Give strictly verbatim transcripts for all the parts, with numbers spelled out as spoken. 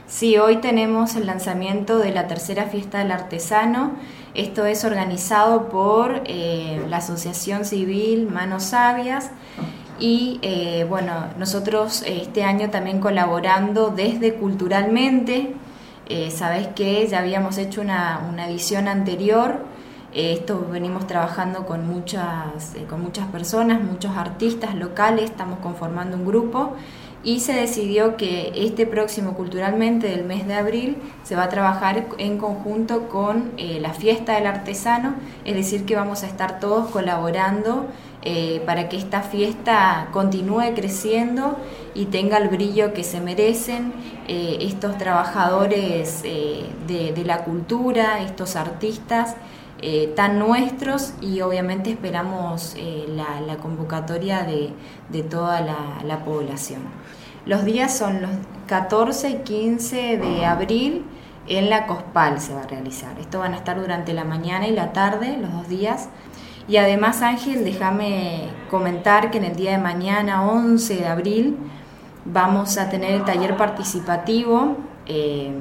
Sí, hoy tenemos el lanzamiento de la tercera fiesta del artesano. Esto es organizado por eh, la Asociación Civil Manos Sabias y eh, bueno, nosotros este año también colaborando desde Culturalmente. Eh, sabés que ya habíamos hecho una, una edición anterior. Eh, esto venimos trabajando con muchas, eh, con muchas personas, muchos artistas locales, estamos conformando un grupo y se decidió que este próximo Culturalmente del mes de abril se va a trabajar en conjunto con eh, la fiesta del artesano, es decir que vamos a estar todos colaborando eh, para que esta fiesta continúe creciendo y tenga el brillo que se merecen eh, estos trabajadores eh, de, de la cultura, estos artistas Eh, tan nuestros, y obviamente esperamos eh, la, la convocatoria de, de toda la, la población. Los días son los catorce y quince de abril en la COSPAL se va a realizar. Esto van a estar durante la mañana y la tarde, los dos días. Y además, Ángel, déjame comentar que en el día de mañana, once de abril, vamos a tener el taller participativo eh,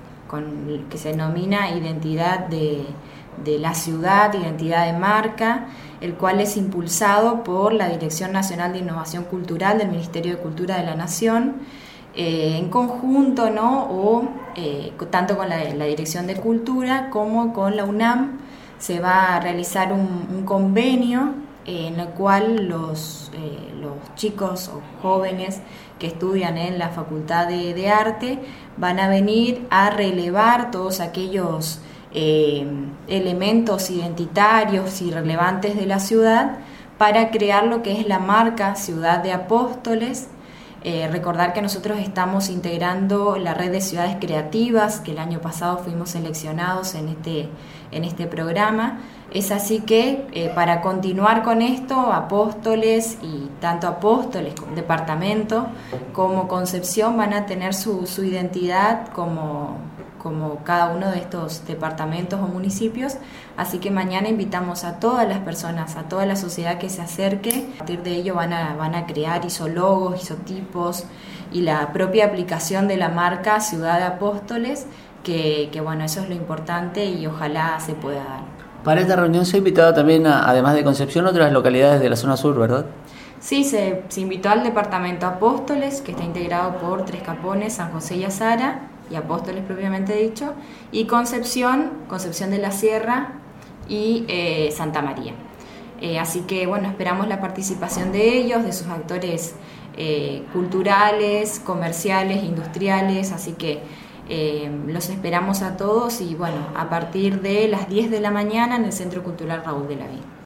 con, que se denomina Identidad de de la ciudad, identidad de marca, el cual es impulsado por la Dirección Nacional de Innovación Cultural del Ministerio de Cultura de la Nación, eh, en conjunto, ¿no? o eh, tanto con la, la Dirección de Cultura como con la UNAM. Se va a realizar un, un convenio eh, en el cual los, eh, los chicos o jóvenes que estudian en la Facultad de, de Arte van a venir a relevar todos aquellos Eh, elementos identitarios y relevantes de la ciudad para crear lo que es la marca Ciudad de Apóstoles. Eh, recordar que nosotros estamos integrando la red de ciudades creativas, que el año pasado fuimos seleccionados en este, en este programa. Es así que eh, para continuar con esto, Apóstoles y tanto Apóstoles como departamento como Concepción van a tener su, su identidad como como cada uno de estos departamentos o municipios, así que mañana invitamos a todas las personas, a toda la sociedad que se acerque. A partir de ello van a, van a crear isologos, isotipos y la propia aplicación de la marca Ciudad de Apóstoles, que, que bueno, eso es lo importante y ojalá se pueda dar. Para esta reunión se ha invitado también, a, además de Concepción, otras localidades de la zona sur, ¿verdad? Sí, se, se invitó al departamento Apóstoles, que está integrado por Tres Capones, San José y Azara, y Apóstoles propiamente dicho, y Concepción, Concepción de la Sierra y eh, Santa María. Eh, así que bueno, esperamos la participación de ellos, de sus actores eh, culturales, comerciales, industriales, así que eh, los esperamos a todos y bueno, a partir de las diez de la mañana en el Centro Cultural Raúl de la Vida.